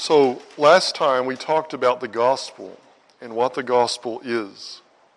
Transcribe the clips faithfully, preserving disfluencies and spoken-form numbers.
So last time we talked about the gospel and what the gospel is.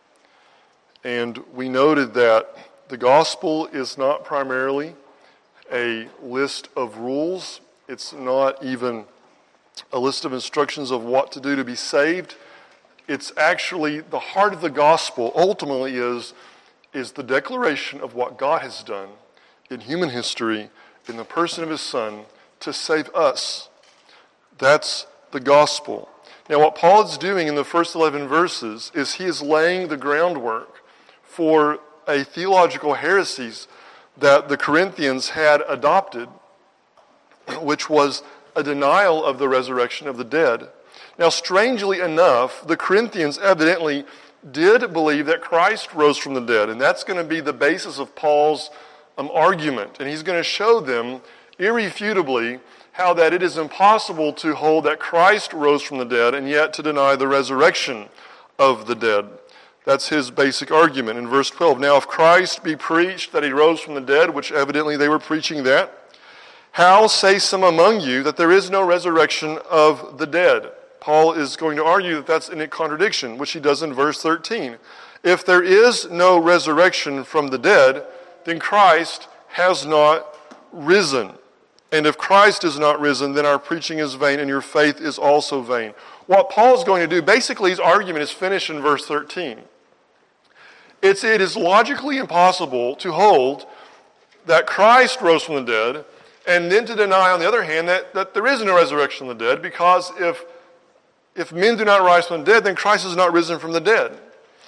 And we noted that the gospel is not primarily a list of rules. It's not even a list of instructions of what to do to be saved. It's actually, the heart of the gospel ultimately is, is the declaration of what God has done in human history in the person of his Son to save us. That's the gospel. Now what Paul is doing in the first eleven verses is he is laying the groundwork for a theological heresies that the Corinthians had adopted, which was a denial of the resurrection of the dead. Now, strangely enough, the Corinthians evidently did believe that Christ rose from the dead, and that's going to be the basis of Paul's um, argument. And he's going to show them irrefutably how that it is impossible to hold that Christ rose from the dead and yet to deny the resurrection of the dead. That's his basic argument in verse twelve. Now, if Christ be preached that he rose from the dead, which evidently they were preaching that, how say some among you that there is no resurrection of the dead? Paul is going to argue that that's in a contradiction, which he does in verse thirteen. If there is no resurrection from the dead, then Christ has not risen. And if Christ is not risen, then our preaching is vain and your faith is also vain. What Paul is going to do, basically his argument is finished in verse thirteen. It's, it is logically impossible to hold that Christ rose from the dead and then to deny, on the other hand, that, that there is no resurrection of the dead, because if, if men do not rise from the dead, then Christ is not risen from the dead.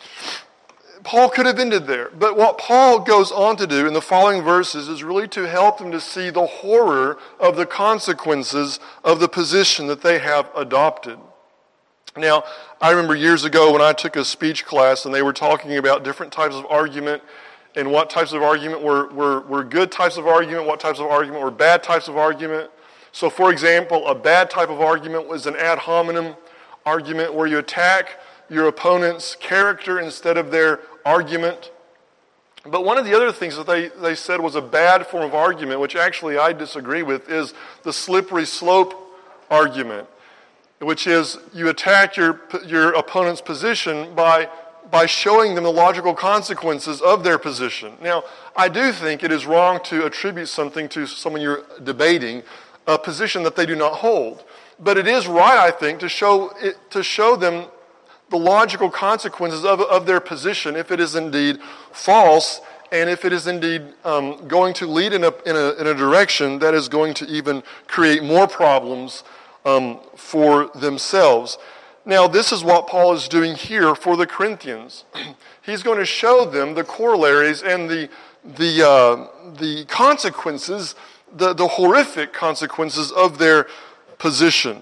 Paul could have ended there. But what Paul goes on to do in the following verses is really to help them to see the horror of the consequences of the position that they have adopted. Now, I remember years ago when I took a speech class and they were talking about different types of argument and what types of argument were, were, were good types of argument, what types of argument were bad types of argument. So, for example, a bad type of argument was an ad hominem argument where you attack your opponent's character instead of their argument. But one of the other things that they, they said was a bad form of argument, which actually I disagree with, is the slippery slope argument, which is you attack your your opponent's position by by showing them the logical consequences of their position. Now, I do think it is wrong to attribute something to someone you're debating, a position that they do not hold. But it is right, I think, to show it, to show them the logical consequences of, of their position if it is indeed false and if it is indeed um, going to lead in a, in, a, in a direction that is going to even create more problems um, for themselves. Now, this is what Paul is doing here for the Corinthians. He's going to show them the corollaries and the the uh, the consequences, the, the horrific consequences of their position.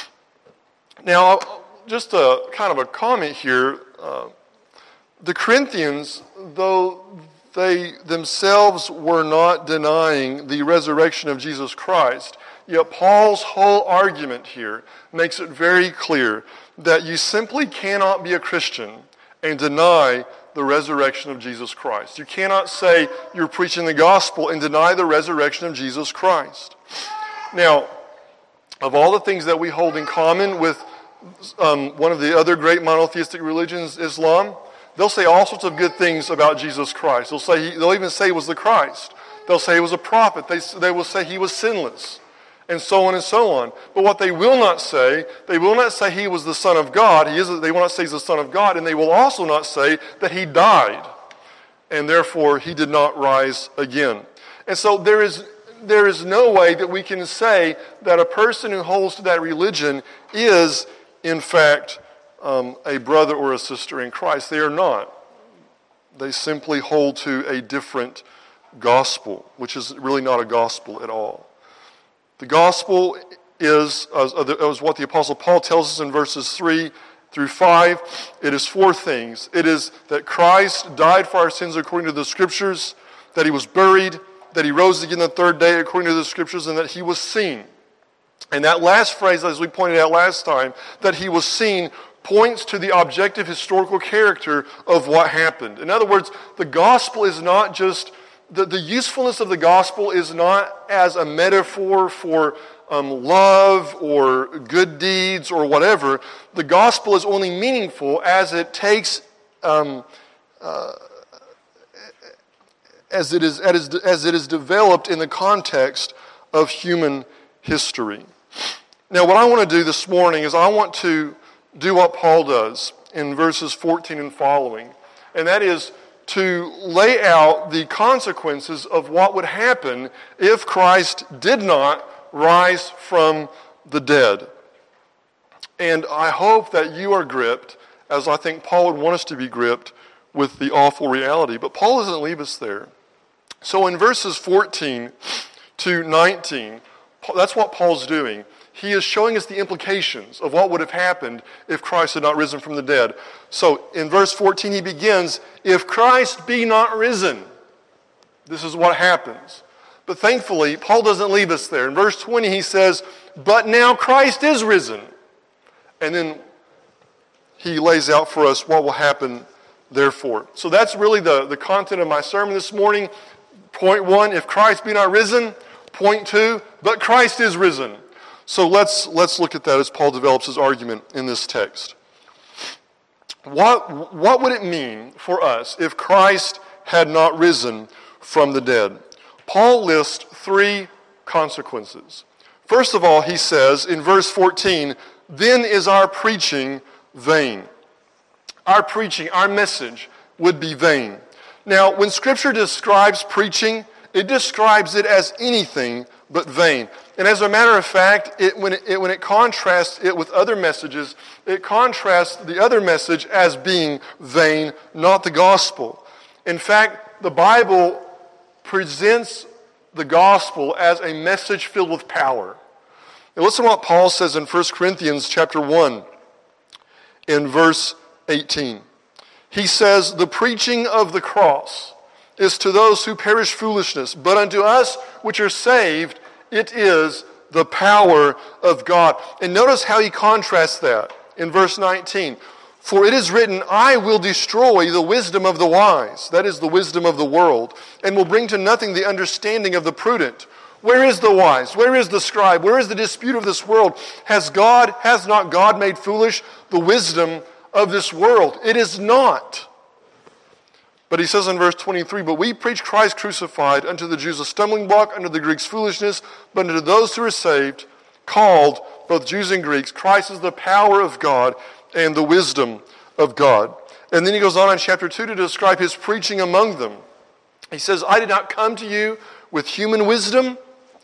Now, just a kind of a comment here. Uh, the Corinthians, though they themselves were not denying the resurrection of Jesus Christ, yet Paul's whole argument here makes it very clear that you simply cannot be a Christian and deny the resurrection of Jesus Christ. You cannot say you're preaching the gospel and deny the resurrection of Jesus Christ. Now, of all the things that we hold in common with um, one of the other great monotheistic religions, Islam, they'll say all sorts of good things about Jesus Christ. They'll say he, they'll even say he was the Christ. They'll say he was a prophet. They, they will say he was sinless, and so on and so on. But what they will not say, they will not say he was the Son of God. He is. They will not say he's the Son of God, and they will also not say that he died, and therefore he did not rise again. And so there is there is no way that we can say that a person who holds to that religion is, in fact, um, a brother or a sister in Christ. They are not. They simply hold to a different gospel, which is really not a gospel at all. The gospel is, as what the Apostle Paul tells us in verses three through five, it is four things. It is that Christ died for our sins according to the Scriptures, that he was buried, that he rose again the third day according to the Scriptures, and that he was seen. And that last phrase, as we pointed out last time, that he was seen, points to the objective historical character of what happened. In other words, the gospel is not just the, the usefulness of the gospel is not as a metaphor for um, love or good deeds or whatever. The gospel is only meaningful as it takes, um, uh, as it is as, as it is developed in the context of human history. Now, what I want to do this morning is I want to do what Paul does in verses fourteen and following, and that is to lay out the consequences of what would happen if Christ did not rise from the dead. And I hope that you are gripped, as I think Paul would want us to be gripped, with the awful reality. But Paul doesn't leave us there. So in verses fourteen to nineteen, that's what Paul's doing. He is showing us the implications of what would have happened if Christ had not risen from the dead. So in verse fourteen he begins, if Christ be not risen, this is what happens. But thankfully, Paul doesn't leave us there. In verse twenty he says, but now Christ is risen. And then he lays out for us what will happen therefore. So that's really the, the content of my sermon this morning. Point one, if Christ be not risen. Point two, but Christ is risen. So let's let's look at that as Paul develops his argument in this text. What, what would it mean for us if Christ had not risen from the dead? Paul lists three consequences. First of all, he says in verse fourteen, then is our preaching vain. Our preaching, our message would be vain. Now, when Scripture describes preaching, it describes it as anything but vain. And as a matter of fact, it, when, it, when it contrasts it with other messages, it contrasts the other message as being vain, not the gospel. In fact, the Bible presents the gospel as a message filled with power. Now listen to what Paul says in First Corinthians chapter one, in verse eighteen. He says, the preaching of the cross is to those who perish foolishness, but unto us which are saved, it is the power of God. And notice how he contrasts that in verse nineteen. For it is written, I will destroy the wisdom of the wise, that is the wisdom of the world, and will bring to nothing the understanding of the prudent. Where is the wise? Where is the scribe? Where is the dispute of this world? Has God, has not God made foolish the wisdom of this world? It is not. But he says in verse twenty-three, but we preach Christ crucified, unto the Jews a stumbling block, unto the Greeks foolishness, but unto those who are saved, called, both Jews and Greeks, Christ is the power of God and the wisdom of God. And then he goes on in chapter two to describe his preaching among them. He says, I did not come to you with human wisdom.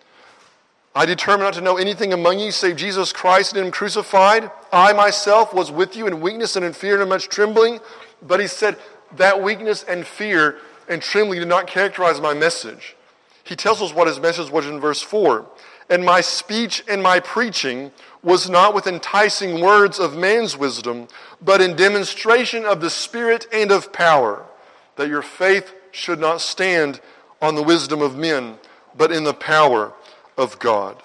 I determined not to know anything among you save Jesus Christ and him crucified. I myself was with you in weakness and in fear and in much trembling. But he said, that weakness and fear and trembling did not characterize my message. He tells us what his message was in verse four. And my speech and my preaching was not with enticing words of man's wisdom, but in demonstration of the Spirit and of power, that your faith should not stand on the wisdom of men, but in the power of God.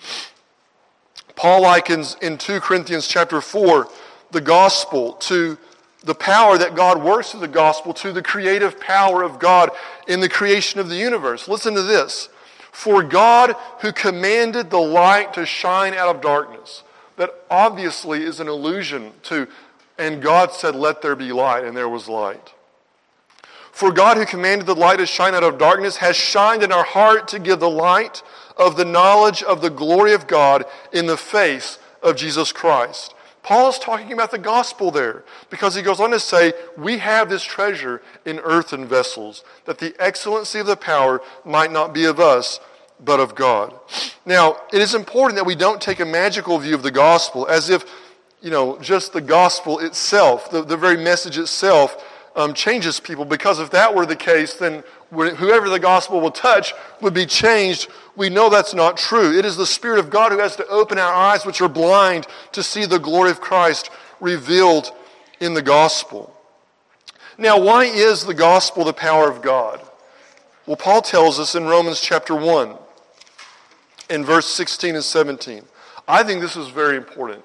Paul likens in Second Corinthians chapter four the gospel to the power that God works through the gospel, to the creative power of God in the creation of the universe. Listen to this. For God who commanded the light to shine out of darkness. That obviously is an allusion to, and God said, let there be light, and there was light. For God who commanded the light to shine out of darkness has shined in our heart to give the light of the knowledge of the glory of God in the face of Jesus Christ. Paul is talking about the gospel there because he goes on to say, we have this treasure in earthen vessels, that the excellency of the power might not be of us, but of God. Now, it is important that we don't take a magical view of the gospel as if, you know, just the gospel itself, the, the very message itself, um, changes people. Because if that were the case, then whoever the gospel will touch would be changed. We know that's not true. It is the Spirit of God who has to open our eyes which are blind to see the glory of Christ revealed in the gospel. Now, why is the gospel the power of God? Well, Paul tells us in Romans chapter one, in verse sixteen and seventeen. I think this is very important.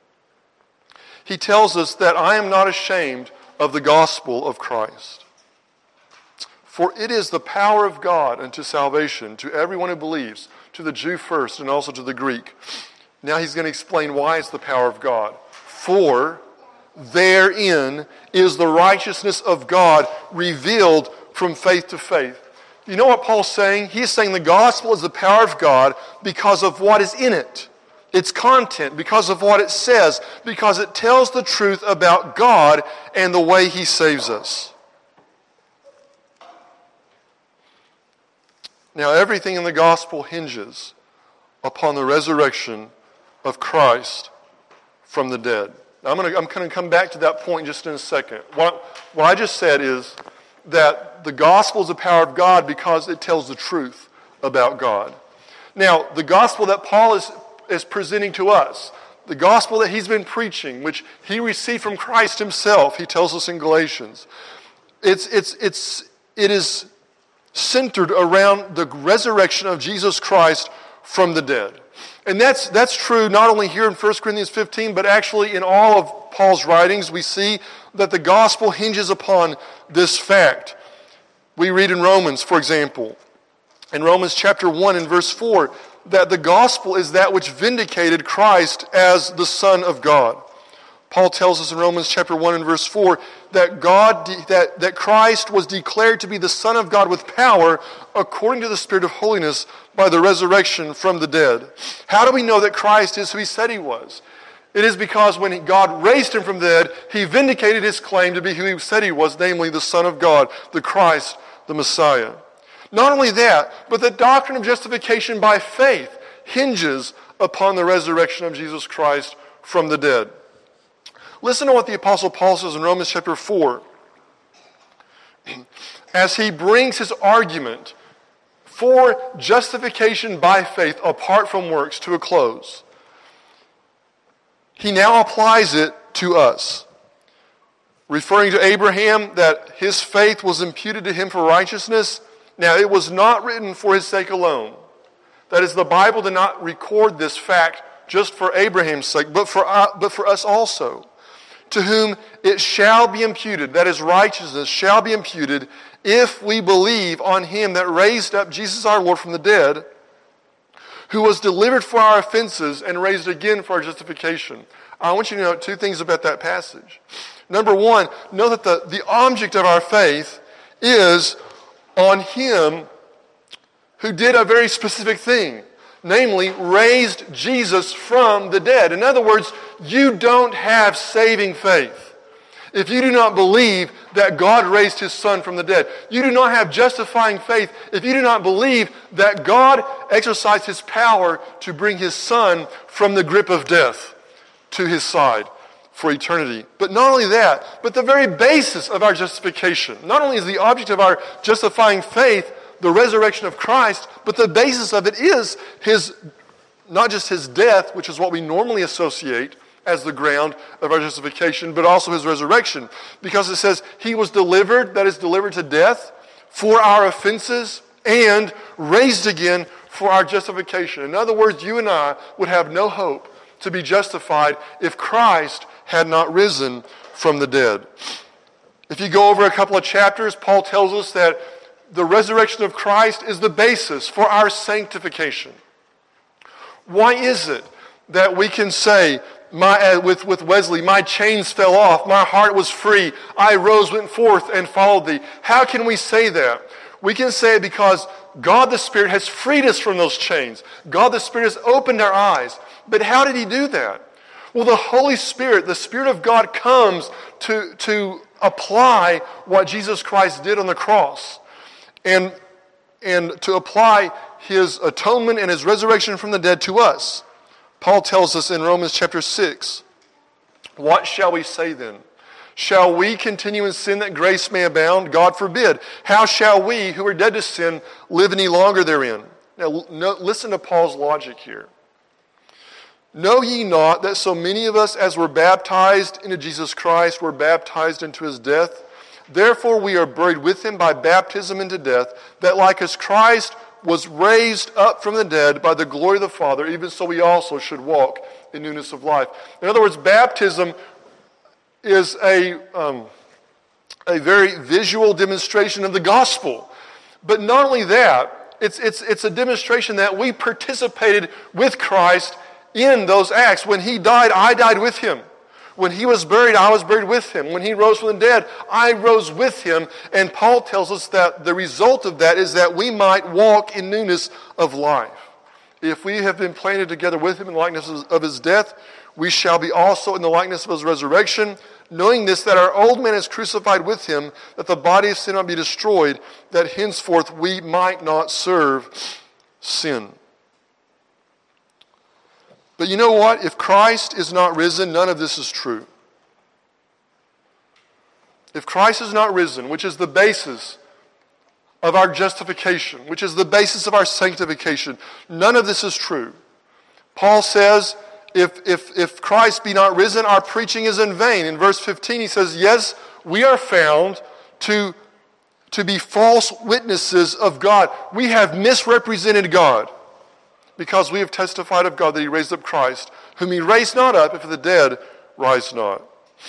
He tells us that I am not ashamed of the gospel of Christ. For it is the power of God unto salvation to everyone who believes, to the Jew first and also to the Greek. Now he's going to explain why it's the power of God. For therein is the righteousness of God revealed from faith to faith. You know what Paul's saying? He's saying the gospel is the power of God because of what is in it. Its content, because of what it says, because it tells the truth about God and the way He saves us. Now, everything in the gospel hinges upon the resurrection of Christ from the dead. Now, I'm going to I'm going to come back to that point just in a second. What, what I just said is that the gospel is the power of God because it tells the truth about God. Now, the gospel that Paul is, is presenting to us, the gospel that he's been preaching, which he received from Christ himself, he tells us in Galatians, it's, it's, it's, it is centered around the resurrection of Jesus Christ from the dead. And that's that's true not only here in First Corinthians fifteen, but actually in all of Paul's writings. We see that the gospel hinges upon this fact. We read in Romans, for example, in Romans chapter one and verse four, that the gospel is that which vindicated Christ as the Son of God. Paul tells us in Romans chapter one and verse four that God that, that Christ was declared to be the Son of God with power according to the Spirit of holiness by the resurrection from the dead. How do we know that Christ is who He said He was? It is because when God raised Him from the dead, He vindicated His claim to be who He said He was, namely the Son of God, the Christ, the Messiah. Not only that, but the doctrine of justification by faith hinges upon the resurrection of Jesus Christ from the dead. Listen to what the Apostle Paul says in Romans chapter four. As he brings his argument for justification by faith apart from works to a close, he now applies it to us. Referring to Abraham, that his faith was imputed to him for righteousness. Now, it was not written for his sake alone. That is, the Bible did not record this fact just for Abraham's sake, but for, uh, but for us also. To whom it shall be imputed, that is, righteousness shall be imputed, if we believe on Him that raised up Jesus our Lord from the dead, who was delivered for our offenses and raised again for our justification. I want you to know two things about that passage. Number one, know that the, the object of our faith is on Him who did a very specific thing, namely, raised Jesus from the dead. In other words, you don't have saving faith if you do not believe that God raised His Son from the dead. You do not have justifying faith if you do not believe that God exercised His power to bring His Son from the grip of death to His side for eternity. But not only that, but the very basis of our justification. Not only is the object of our justifying faith the resurrection of Christ, but the basis of it is His, not just His death, which is what we normally associate as the ground of our justification, but also His resurrection. Because it says He was delivered, that is delivered to death, for our offenses, and raised again for our justification. In other words, you and I would have no hope to be justified if Christ had not risen from the dead. If you go over a couple of chapters, Paul tells us that the resurrection of Christ is the basis for our sanctification. Why is it that we can say, my, uh, with, with Wesley, my chains fell off, my heart was free, I rose, went forth, and followed thee? How can we say that? We can say it because God the Spirit has freed us from those chains. God the Spirit has opened our eyes. But how did He do that? Well, the Holy Spirit, the Spirit of God, comes to, to apply what Jesus Christ did on the cross. And, and to apply His atonement and His resurrection from the dead to us. Paul tells us in Romans chapter six, what shall we say then? Shall we continue in sin that grace may abound? God forbid. How shall we, who are dead to sin, live any longer therein? Now, no, listen to Paul's logic here. Know ye not that so many of us as were baptized into Jesus Christ were baptized into His death? Therefore we are buried with Him by baptism into death, that like as Christ was raised up from the dead by the glory of the Father, even so we also should walk in newness of life. In other words, baptism is a, um, a very visual demonstration of the gospel. But not only that, it's, it's, it's a demonstration that we participated with Christ in those acts. When he died, I died with him. When he was buried, I was buried with him. When he rose from the dead, I rose with him. And Paul tells us that the result of that is that we might walk in newness of life. If we have been planted together with him in the likeness of his death, we shall be also in the likeness of his resurrection, knowing this, that our old man is crucified with him, that the body of sin might be destroyed, that henceforth we might not serve sin. But you know what? If Christ is not risen, none of this is true. If Christ is not risen, which is the basis of our justification, which is the basis of our sanctification, none of this is true. Paul says, if, if, if Christ be not risen, our preaching is in vain. In verse fifteen, he says, yes, we are found to, to be false witnesses of God. We have misrepresented God, because we have testified of God that he raised up Christ, whom he raised not up, if the dead rise not.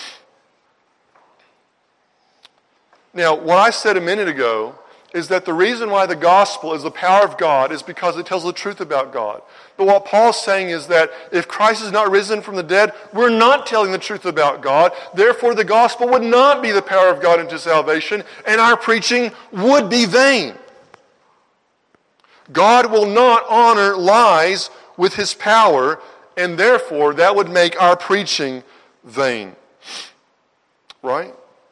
Now, what I said a minute ago is that the reason why the gospel is the power of God is because it tells the truth about God. But what Paul's saying is that if Christ is not risen from the dead, we're not telling the truth about God. Therefore, the gospel would not be the power of God into salvation, and our preaching would be vain. God will not honor lies with his power, and therefore that would make our preaching vain. Right?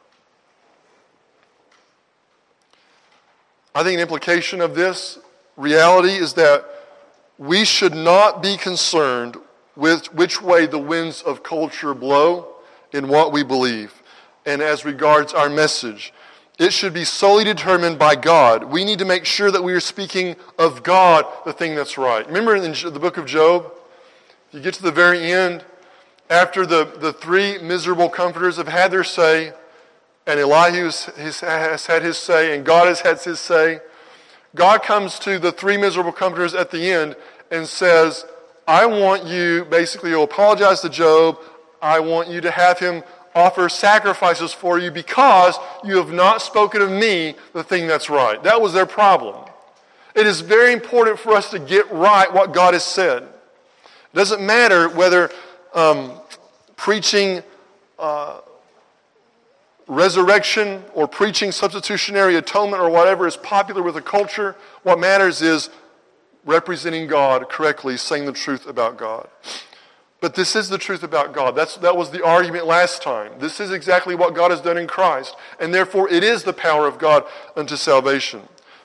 I think an implication of this reality is that we should not be concerned with which way the winds of culture blow in what we believe. And as regards our message, it should be solely determined by God. We need to make sure that we are speaking of God, the thing that's right. Remember in the book of Job, you get to the very end, after the, the three miserable comforters have had their say, and Elihu has, has had his say, and God has had his say, God comes to the three miserable comforters at the end and says, I want you basically to apologize to Job. I want you to have him offer sacrifices for you because you have not spoken of me, the thing that's right. That was their problem. It is very important for us to get right what God has said. It doesn't matter whether um, preaching uh, resurrection or preaching substitutionary atonement or whatever is popular with the culture. What matters is representing God correctly, saying the truth about God. But this is the truth about God. That's, that was the argument last time. This is exactly what God has done in Christ. And therefore it is the power of God unto salvation.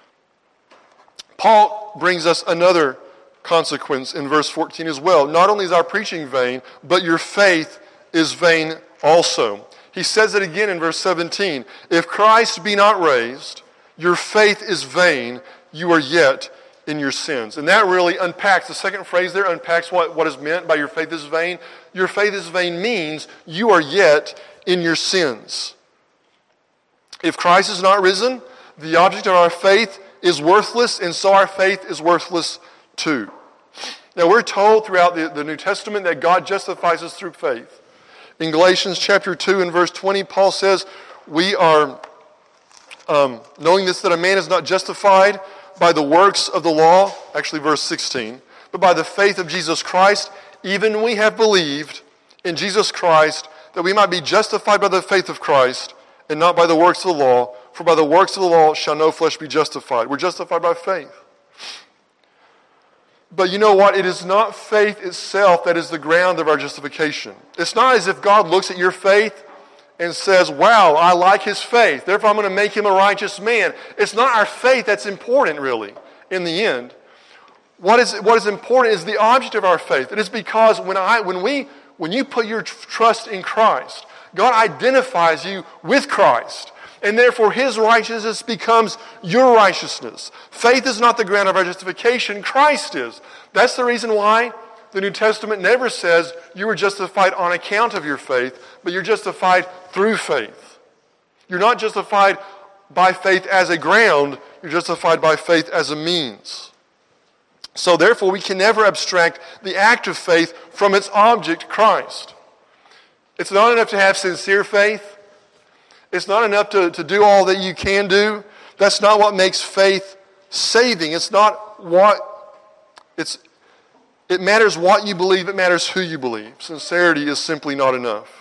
Paul brings us another consequence in verse fourteen as well. Not only is our preaching vain, but your faith is vain also. He says it again in verse seventeen. If Christ be not raised, your faith is vain, you are yet in your sins. And that really unpacks, the second phrase there unpacks what, what is meant by your faith is vain. Your faith is vain means you are yet in your sins. If Christ is not risen, the object of our faith is worthless, and so our faith is worthless too. Now we're told throughout the, the New Testament that God justifies us through faith. In Galatians chapter two and verse twenty, Paul says, we are um, knowing this, that a man is not justified by the works of the law, actually verse sixteen, but by the faith of Jesus Christ, even we have believed in Jesus Christ, that we might be justified by the faith of Christ, and not by the works of the law, for by the works of the law shall no flesh be justified. We're justified by faith. But you know what? It is not faith itself that is the ground of our justification. It's not as if God looks at your faith and says, wow, I like his faith, therefore I'm going to make him a righteous man. It's not our faith that's important, really, in the end. What is, what is important is the object of our faith. It is because when, I, when, we, when you put your trust in Christ, God identifies you with Christ. And therefore his righteousness becomes your righteousness. Faith is not the ground of our justification. Christ is. That's the reason why the New Testament never says you were justified on account of your faith, but you're justified through faith. You're not justified by faith as a ground. You're justified by faith as a means. So therefore we can never abstract the act of faith from its object, Christ. It's not enough to have sincere faith. It's not enough to, to do all that you can do. That's not what makes faith saving. It's not what, it's, it matters what you believe, it matters who you believe. Sincerity is simply not enough.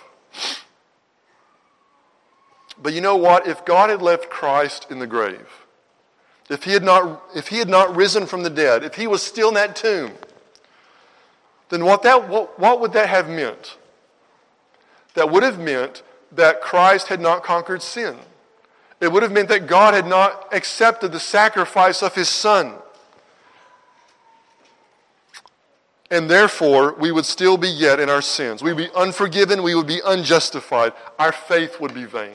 But you know what? If God had left Christ in the grave, if he had not, if he had not risen from the dead, if he was still in that tomb, then what that what, what would that have meant? That would have meant that Christ had not conquered sin. It would have meant that God had not accepted the sacrifice of his Son. And therefore, we would still be yet in our sins. We would be unforgiven. We would be unjustified. Our faith would be vain.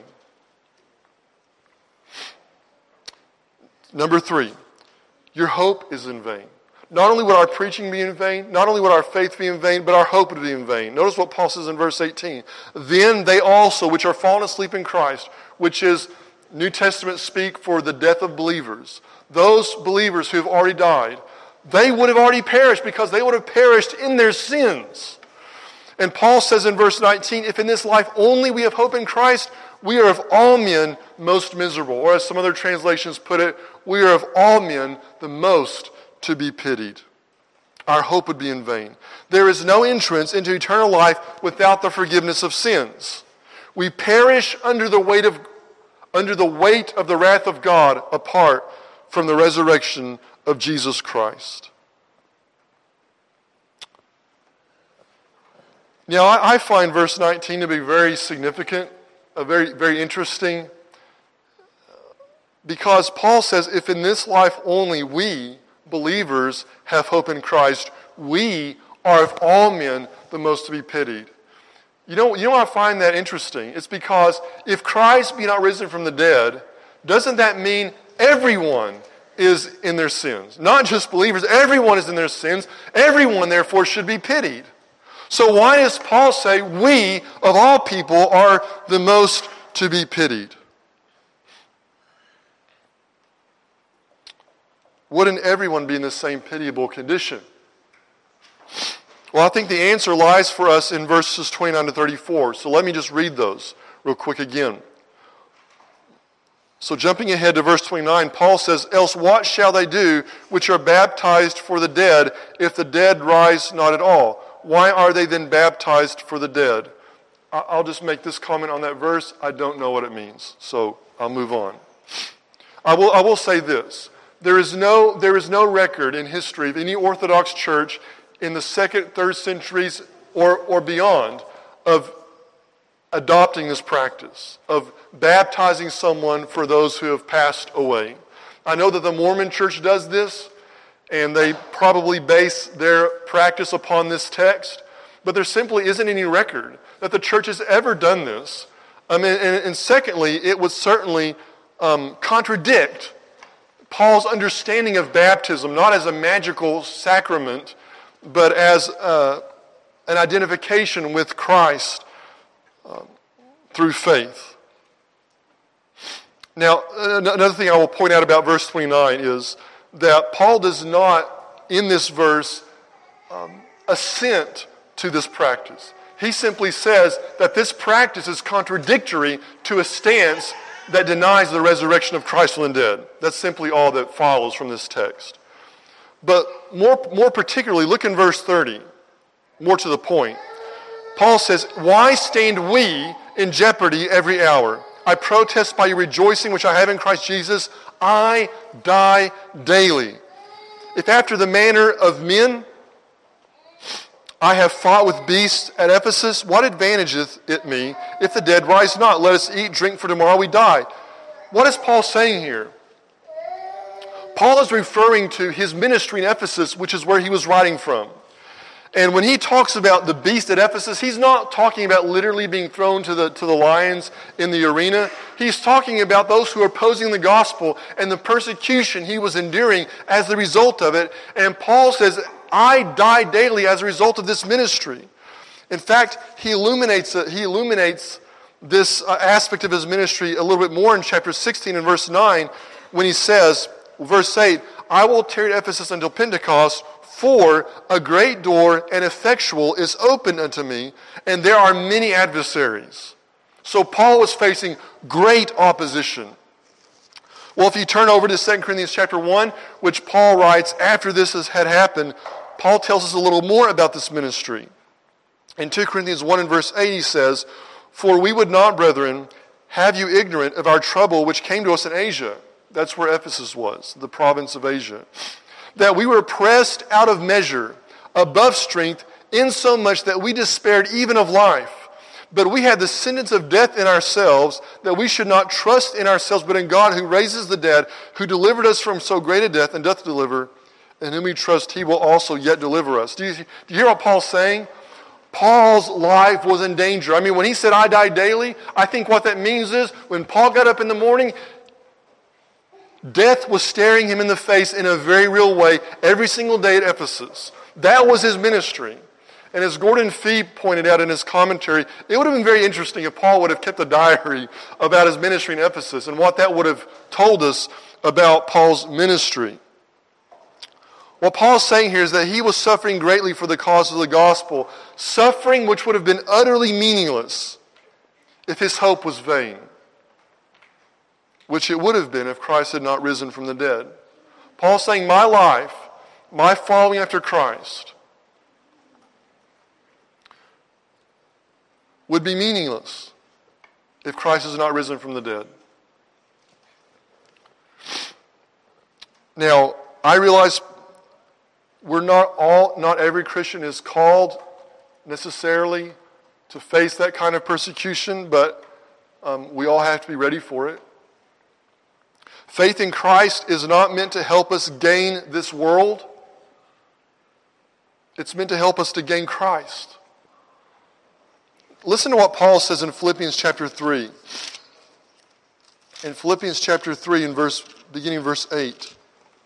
Number three, your hope is in vain. Not only would our preaching be in vain, not only would our faith be in vain, but our hope would be in vain. Notice what Paul says in verse eighteen. Then they also, which are fallen asleep in Christ, which is New Testament speak for the death of believers, those believers who have already died, they would have already perished because they would have perished in their sins. And Paul says in verse nineteen, if in this life only we have hope in Christ, we are of all men most miserable. Or as some other translations put it, we are of all men the most to be pitied. Our hope would be in vain. There is no entrance into eternal life without the forgiveness of sins. We perish under the weight of under the weight of the wrath of God apart from the resurrection of Jesus Christ. Now, I find verse nineteen to be very significant, a very, very interesting, because Paul says, if in this life only we, believers, have hope in Christ, we are of all men the most to be pitied. You know, you know why I find that interesting? It's because if Christ be not risen from the dead, doesn't that mean everyone is in their sins? Not just believers, everyone is in their sins. Everyone, therefore, should be pitied. So why does Paul say we, of all people, are the most to be pitied? Wouldn't everyone be in the same pitiable condition? Well, I think the answer lies for us in verses twenty-nine to thirty-four. So let me just read those real quick again. So jumping ahead to verse twenty-nine, Paul says, else what shall they do which are baptized for the dead, if the dead rise not at all? Why are they then baptized for the dead? I'll just make this comment on that verse. I don't know what it means, so I'll move on. I will, I will say this. There is no, there is no record in history of any Orthodox church in the second, third centuries or, or beyond of adopting this practice, of baptizing someone for those who have passed away. I know that the Mormon church does this, and they probably base their practice upon this text, but there simply isn't any record that the church has ever done this. I mean, and, and secondly, it would certainly um, contradict Paul's understanding of baptism, not as a magical sacrament, but as uh, an identification with Christ uh, through faith. Now, another thing I will point out about verse twenty-nine is that Paul does not, in this verse, um, assent to this practice. He simply says that this practice is contradictory to a stance that denies the resurrection of Christ from the dead. That's simply all that follows from this text. But more, more particularly, look in verse thirty, more to the point. Paul says, why stand we in jeopardy every hour? I protest by your rejoicing which I have in Christ Jesus, I die daily. If after the manner of men I have fought with beasts at Ephesus, what advantageth it me if the dead rise not? Let us eat, drink, for tomorrow we die. What is Paul saying here? Paul is referring to his ministry in Ephesus, which is where he was writing from. And when he talks about the beast at Ephesus, he's not talking about literally being thrown to the, to the lions in the arena. He's talking about those who are opposing the gospel and the persecution he was enduring as the result of it. And Paul says, I die daily as a result of this ministry. In fact, he illuminates, he illuminates this aspect of his ministry a little bit more in chapter sixteen and verse nine when he says, verse eight, I will tarry at Ephesus until Pentecost, for a great door and effectual is opened unto me, and there are many adversaries. So Paul was facing great opposition. Well, if you turn over to Second Corinthians chapter one, which Paul writes after this has had happened, Paul tells us a little more about this ministry. In Second Corinthians one and verse eight, he says, "For we would not, brethren, have you ignorant of our trouble which came to us in Asia." That's where Ephesus was, the province of Asia. "That we were pressed out of measure, above strength, insomuch that we despaired even of life. But we had the sentence of death in ourselves, that we should not trust in ourselves, but in God who raises the dead, who delivered us from so great a death, and doth deliver, and whom we trust he will also yet deliver us." Do you, do you hear what Paul's saying? Paul's life was in danger. I mean, when he said, "I die daily," I think what that means is, when Paul got up in the morning, death was staring him in the face in a very real way every single day at Ephesus. That was his ministry. And as Gordon Fee pointed out in his commentary, it would have been very interesting if Paul would have kept a diary about his ministry in Ephesus and what that would have told us about Paul's ministry. What Paul's saying here is that he was suffering greatly for the cause of the gospel, suffering which would have been utterly meaningless if his hope was vain, which it would have been if Christ had not risen from the dead. Paul's saying, my life, my following after Christ, would be meaningless if Christ is not risen from the dead. Now, I realize we're not all, not every Christian is called necessarily to face that kind of persecution, but um, we all have to be ready for it. Faith in Christ is not meant to help us gain this world. It's meant to help us to gain Christ. Listen to what Paul says in Philippians chapter three. In Philippians chapter three, in verse, beginning verse eight.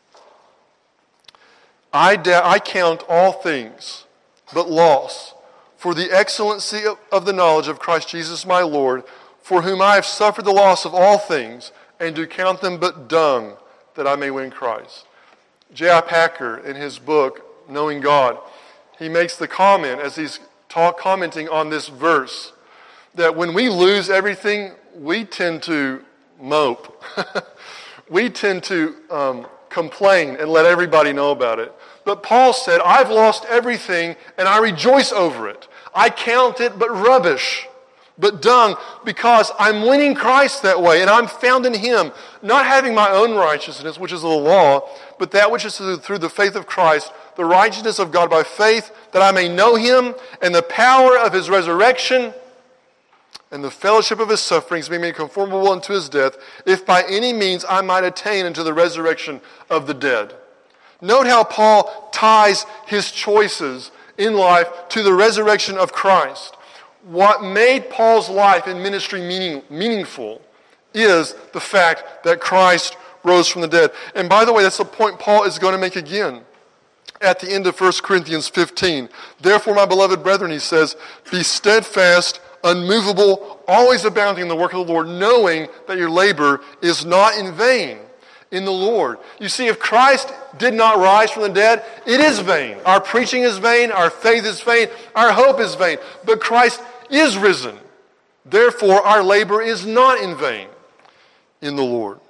I, da- I count all things but loss for the excellency of, of the knowledge of Christ Jesus my Lord, for whom I have suffered the loss of all things, and do count them but dung, that I may win Christ. J I Packer, in his book, Knowing God, he makes the comment as he's talk, commenting on this verse, that when we lose everything, we tend to mope. We tend to um, complain and let everybody know about it. But Paul said, I've lost everything and I rejoice over it. I count it but rubbish, but dung, because I'm winning Christ that way, and I'm found in Him, not having my own righteousness, which is the law, but that which is through the faith of Christ, the righteousness of God by faith, that I may know Him and the power of His resurrection and the fellowship of His sufferings, being made conformable unto His death, if by any means I might attain unto the resurrection of the dead. Note how Paul ties his choices in life to the resurrection of Christ. What made Paul's life and ministry meaning, meaningful is the fact that Christ rose from the dead. And by the way, that's the point Paul is going to make again at the end of First Corinthians fifteen. Therefore, my beloved brethren, he says, be steadfast, unmovable, always abounding in the work of the Lord, knowing that your labor is not in vain in the Lord. You see, if Christ did not rise from the dead, it is vain. Our preaching is vain, our faith is vain, our hope is vain. But Christ is risen. Therefore, our labor is not in vain in the Lord.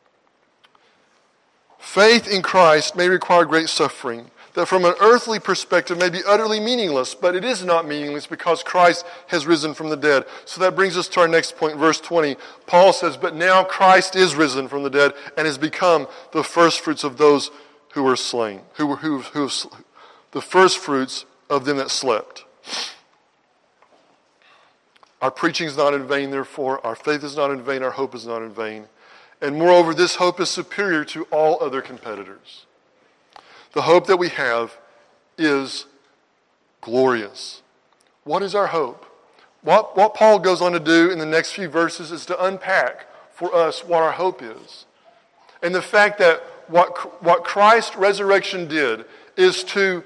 Faith in Christ may require great suffering, that from an earthly perspective may be utterly meaningless, but it is not meaningless because Christ has risen from the dead. So that brings us to our next point, verse twenty. Paul says, but now Christ is risen from the dead and has become the first fruits of those who were slain, who were who, who the first fruits of them that slept. Our preaching is not in vain, therefore. Our faith is not in vain. Our hope is not in vain. And moreover, this hope is superior to all other competitors. The hope that we have is glorious. What is our hope? What, what Paul goes on to do in the next few verses is to unpack for us what our hope is. And the fact that what, what Christ's resurrection did is to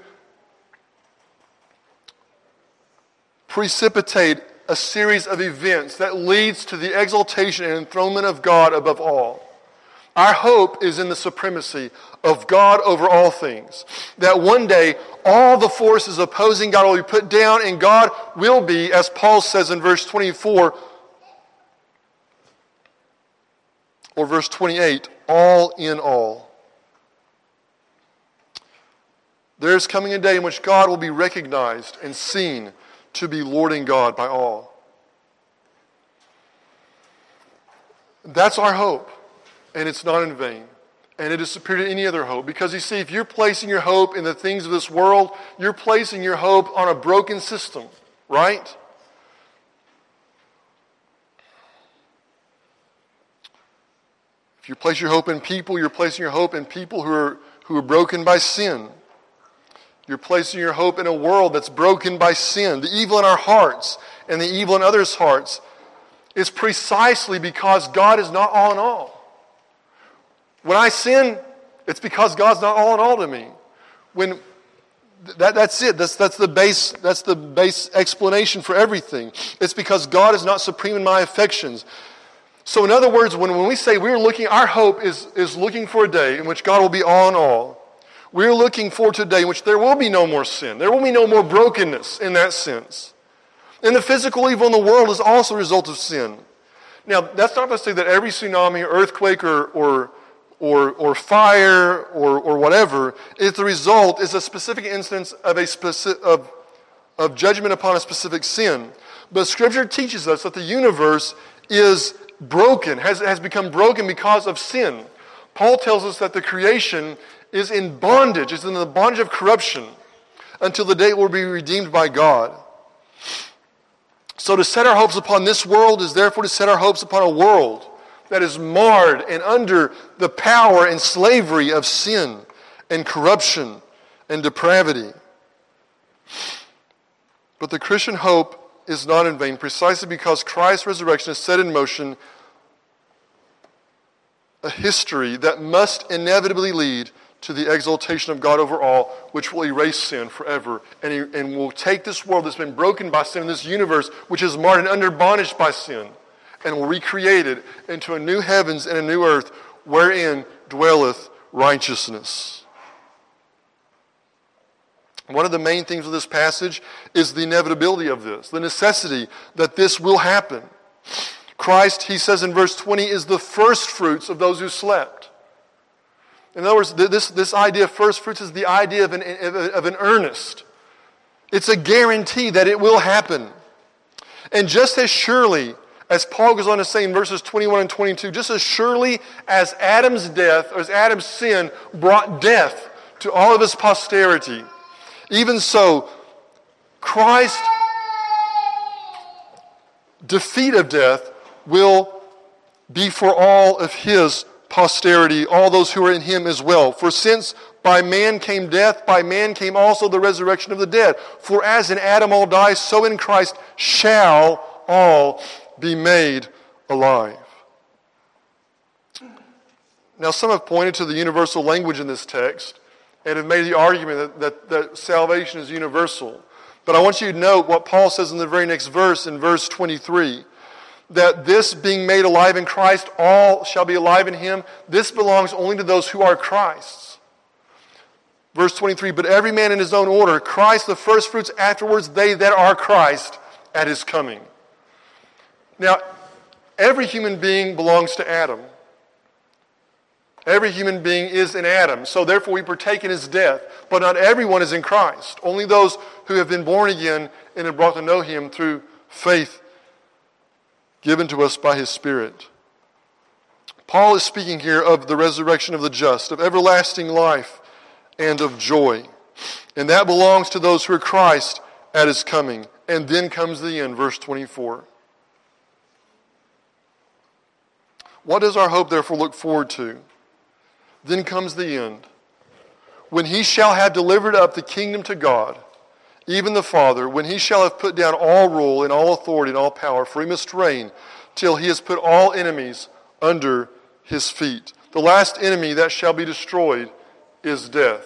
precipitate a series of events that leads to the exaltation and enthronement of God above all. Our hope is in the supremacy of God over all things. That one day, all the forces opposing God will be put down, and God will be, as Paul says in verse twenty-four, Or verse twenty-eight, all in all. There is coming a day in which God will be recognized and seen to be Lord and God by all. That's our hope, and it's not in vain. And it is superior to any other hope. Because you see, if you're placing your hope in the things of this world, you're placing your hope on a broken system, right? If you place your hope in people, you're placing your hope in people who are who are broken by sin. You're placing your hope in a world that's broken by sin. The evil in our hearts and the evil in others' hearts is precisely because God is not all in all. When I sin, it's because God's not all in all to me. When that, that's it. That's, that's the base, that's the base explanation for everything. It's because God is not supreme in my affections. So in other words, when, when we say we're looking, our hope is, is looking for a day in which God will be all in all. We're looking forward to a day in which there will be no more sin. There will be no more brokenness in that sense. And the physical evil in the world is also a result of sin. Now, that's not to say that every tsunami or earthquake or or or, or fire or, or whatever is the result, is a specific instance of a specific of, of judgment upon a specific sin. But Scripture teaches us that the universe is broken, has, has become broken because of sin. Paul tells us that the creation is in bondage, is in the bondage of corruption until the day it will be redeemed by God. So to set our hopes upon this world is therefore to set our hopes upon a world that is marred and under the power and slavery of sin and corruption and depravity. But the Christian hope is not in vain, precisely because Christ's resurrection has set in motion a history that must inevitably lead to the exaltation of God over all, which will erase sin forever, and, he, and will take this world that's been broken by sin, this universe which is marred and under bondage by sin, and will recreate it into a new heavens and a new earth wherein dwelleth righteousness. One of the main themes of this passage is the inevitability of this, the necessity that this will happen. Christ, he says in verse twenty, is the first fruits of those who slept. In other words, this, this idea of first fruits is the idea of an, of an earnest. It's a guarantee that it will happen. And just as surely, as Paul goes on to say in verses twenty-one and twenty-two, just as surely as Adam's death, or as Adam's sin brought death to all of his posterity, even so, Christ's defeat of death will be for all of his posterity, all those who are in him as well. For since by man came death, by man came also the resurrection of the dead. For as in Adam all die, so in Christ shall all be made alive. Now, some have pointed to the universal language in this text and have made the argument that, that, that salvation is universal. But I want you to note what Paul says in the very next verse, in verse twenty-three. That this being made alive in Christ, all shall be alive in him. This belongs only to those who are Christ's. Verse twenty-three, but every man in his own order, Christ the firstfruits, afterwards they that are Christ at his coming. Now, every human being belongs to Adam. Every human being is in Adam, so therefore we partake in his death. But not everyone is in Christ. Only those who have been born again and have brought to know him through faith given to us by his Spirit. Paul is speaking here of the resurrection of the just, of everlasting life, and of joy. And that belongs to those who are Christ at his coming. And then comes the end, verse twenty-four. What does our hope therefore look forward to? Then comes the end, when he shall have delivered up the kingdom to God, even the Father, when he shall have put down all rule and all authority and all power, for he must reign till he has put all enemies under his feet. The last enemy that shall be destroyed is death.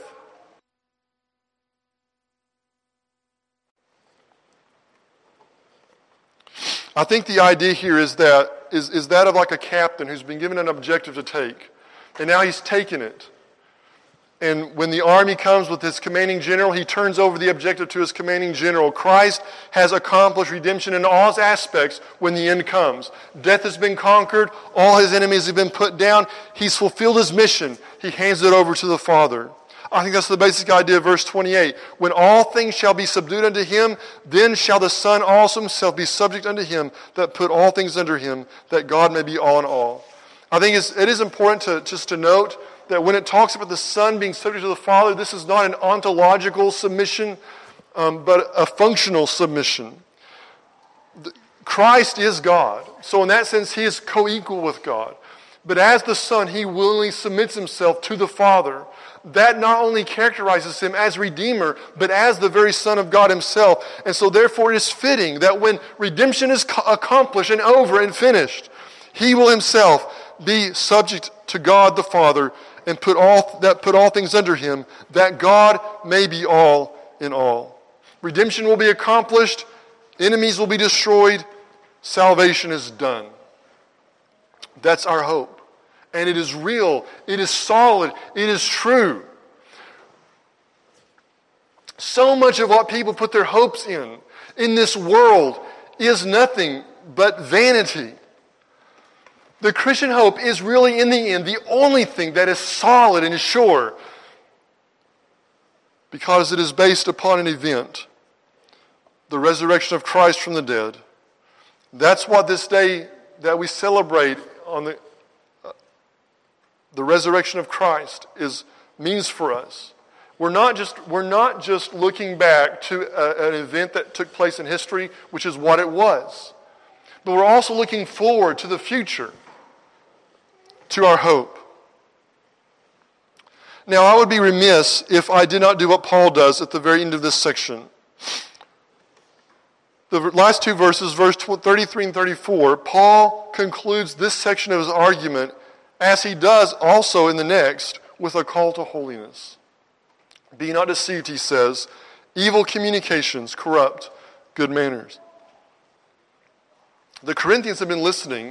I think the idea here is that is, is that of like a captain who's been given an objective to take, and now he's taken it. And when the army comes with his commanding general, he turns over the objective to his commanding general. Christ has accomplished redemption in all its aspects when the end comes. Death has been conquered. All his enemies have been put down. He's fulfilled his mission. He hands it over to the Father. I think that's the basic idea of verse twenty-eight. When all things shall be subdued unto him, then shall the Son also himself be subject unto him that put all things under him, that God may be all in all. I think it's, it is important to just to note that when it talks about the Son being subject to the Father, this is not an ontological submission, um, but a functional submission. The, Christ is God. So in that sense, he is co-equal with God. But as the Son, he willingly submits himself to the Father. That not only characterizes him as Redeemer, but as the very Son of God himself. And so therefore it is fitting that when redemption is accomplished and over and finished, he will himself be subject to God the Father and put all that put all things under him, that God may be all in all. Redemption will be accomplished, enemies will be destroyed, salvation is done. That's our hope. And it is real, it is solid, it is true. So much of what people put their hopes in, in this world, is nothing but vanity. The Christian hope is really, in the end, the only thing that is solid and sure, because it is based upon an event, the resurrection of Christ from the dead. That's what this day that we celebrate on the uh, the resurrection of Christ is means for us. We're not just we're not just looking back to a, an event that took place in history, which is what it was, but we're also looking forward to the future, to our hope. Now, I would be remiss if I did not do what Paul does at the very end of this section. The last two verses, verse thirty-three and thirty-four, Paul concludes this section of his argument, as he does also in the next, with a call to holiness. Be not deceived, he says, evil communications corrupt good manners. The Corinthians have been listening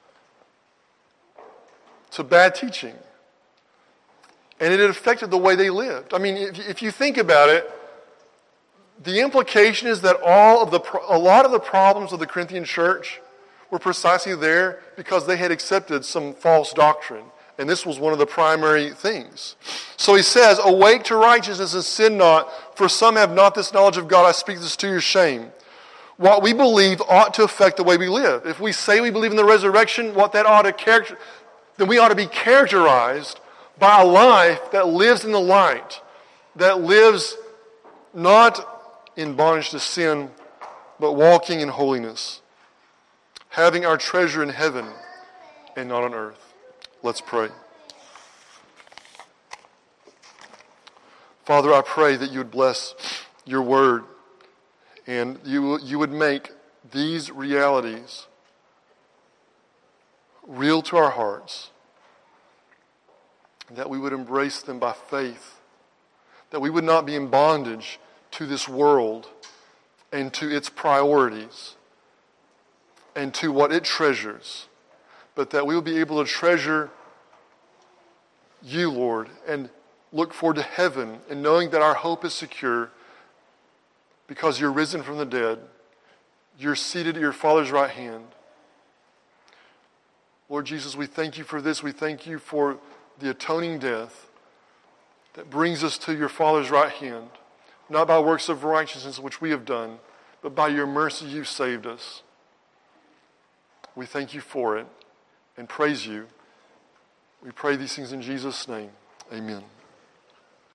to bad teaching, and it had affected the way they lived. I mean, if, if you think about it, the implication is that all of the a lot of the problems of the Corinthian church were precisely there because they had accepted some false doctrine, and this was one of the primary things. So he says, awake to righteousness and sin not, for some have not this knowledge of God. I speak this to your shame. What we believe ought to affect the way we live. If we say we believe in the resurrection, what that ought to character, then we ought to be characterized by a life that lives in the light, that lives not in bondage to sin, but walking in holiness, having our treasure in heaven and not on earth. Let's pray. Father, I pray that you would bless your word and you, you would make these realities real to our hearts, that we would embrace them by faith, that we would not be in bondage to this world and to its priorities and to what it treasures, but that we will be able to treasure you, Lord, and look forward to heaven and knowing that our hope is secure because you're risen from the dead. You're seated at your Father's right hand. Lord Jesus, we thank you for this. We thank you for the atoning death that brings us to your Father's right hand, not by works of righteousness which we have done, but by your mercy you've saved us. We thank you for it and praise you. We pray these things in Jesus' name. Amen.